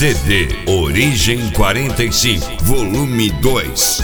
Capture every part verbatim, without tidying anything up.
C D Origem quarenta e cinco, volume dois.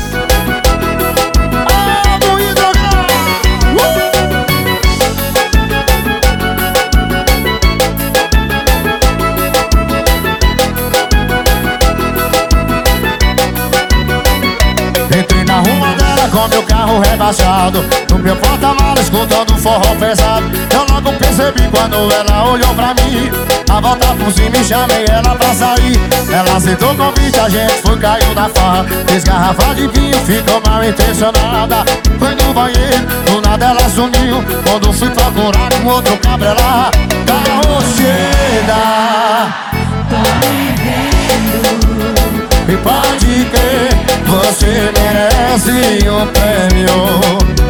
Entrei na rua dela com meu carro rebaixado, no meu porta-malas escutando forró pesado. Eu logo percebi quando ela olhou pra mim. A volta por cima e chamei ela pra sair. Ela aceitou o convite, a gente foi, caiu na farra. Fez garrafa de vinho, ficou mal intencionada. Foi no banheiro, do nada ela sumiu. Quando fui procurar com outro cabra lá, carroceira, tô me vendo. e pode crer, você merece um prêmio.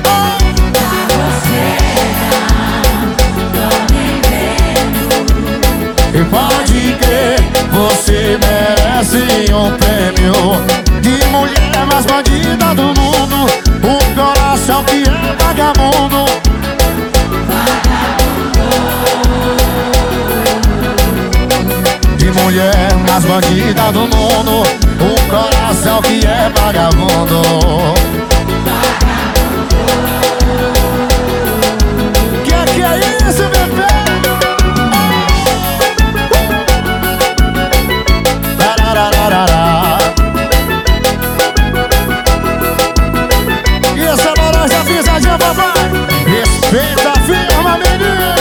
E pode crer, você merece um prêmio de mulher mais bandida do mundo, um coração que é vagabundo. De mulher mais bandida do mundo, um coração que é vagabundo. Que que é isso, bebê? E essa laranja pisadinha, papai, respeita a firma, menino.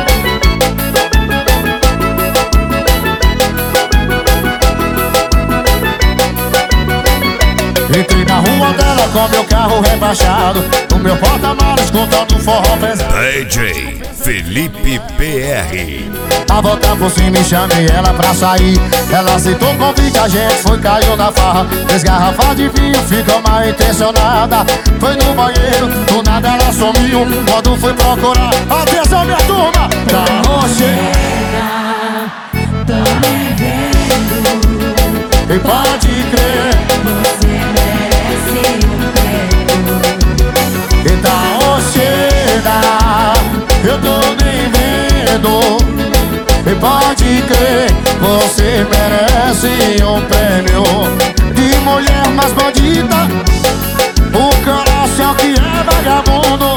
Entrei na rua dela com meu carro rebaixado, no meu porta-malas escutando forró pesado. D J Felipe P R. A volta por cima e chamei ela pra sair. Ela aceitou o convite, a gente foi, caiu na farra. Fez garrafa de vinho, ficou mal intencionada. Foi no banheiro, do nada ela sumiu. Quando fui procurar, atenção minha turma, carroceira, Tô me vendo. e pode crer, Você merece um prêmio. e carroceira, eu tô nem vendo. E pode crer, você merece um prêmio de mulher mais bandida, o coração que é vagabundo.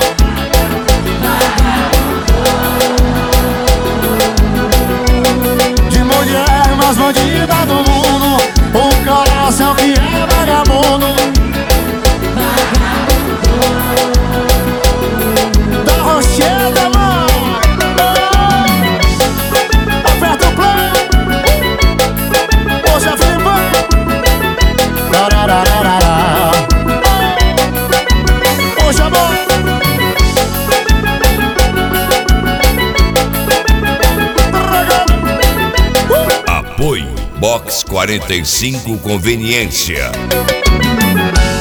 De mulher mais bandida do mundo, o coração que é vagabundo. Da Rocheda, mano, aperta o play. Hoje é Felipe. Tararararara. Hoje é bom. Apoio Box quarenta e cinco Conveniência.